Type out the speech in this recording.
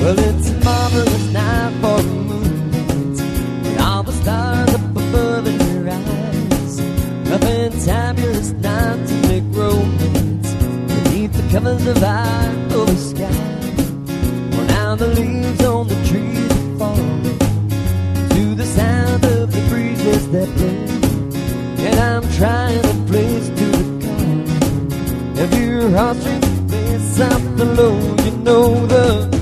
Well, it's a marvelous night for a moonlight, with all the stars up above in your eyes. A fantabulous night to make romance beneath the covers of October sky. Well, now the leaves on the trees are falling to the sound of the breezes that blow, and I'm trying to place to the call of your heartstrings play something low. You know the